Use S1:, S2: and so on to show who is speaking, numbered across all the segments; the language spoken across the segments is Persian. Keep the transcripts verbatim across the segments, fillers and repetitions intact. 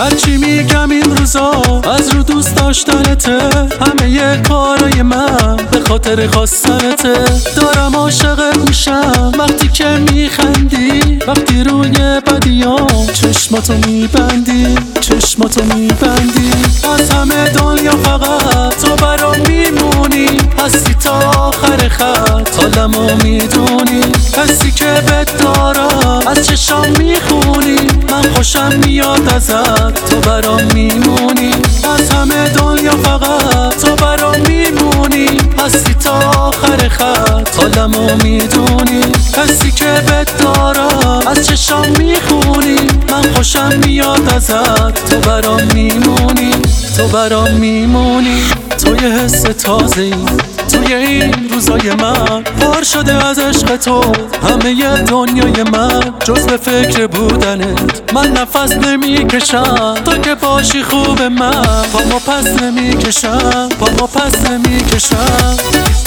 S1: هرچی میگم این روزا از رو دوست داشتنته، همه ی کارای من به خاطر خواستنته. دارم عاشقت میشم وقتی که میخندی، وقتی روی بدیام چشماتو میبندی، چشماتو میبندی. از همه دنیا فقط تو برام میمونی، هستی تا آخر خط، حالمو میدونی. حسی که بهت دارم از چشام میخونی، من خوشم میاد ازت، تو برام میمونی. از همه دنیا فقط تو برام میمونی، هستی تا آخر خط، حالمو میدونی. حسی که بهت دارم از چشام میخونی، من خوشم میاد ازت، تو برام میمونی، تو برام میمونی. تو یه حس تازه‌ای توی این روزای من، پر شده از عشق تو همه ی دنیای من. جز به فکر بودنت من نفس نمیکشم، تو که باشی خوب من پامو پس نمیکشم، پامو پس نمیکشم.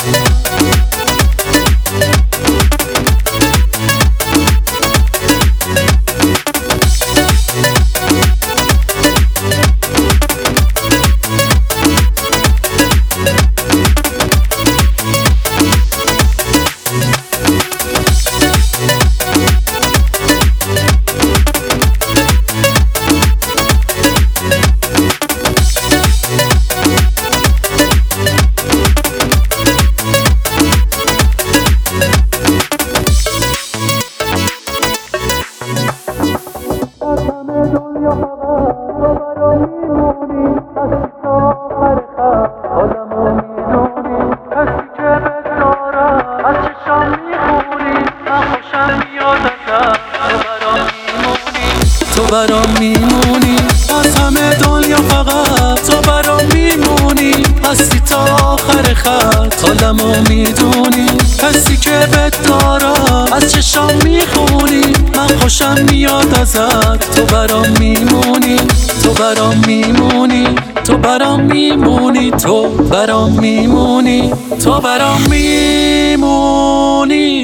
S1: تو برام میمونی، از همه دنیا فقط تو برام میمونی، هستی تا آخر خط، حالمو میدونی. حسی که بهت دارم از چشام میخونی، من خوشم میاد ازت، تو برام میمونی، تو برام میمونی، تو برام میمونی، تو برام میمونی، تو برام میمونی.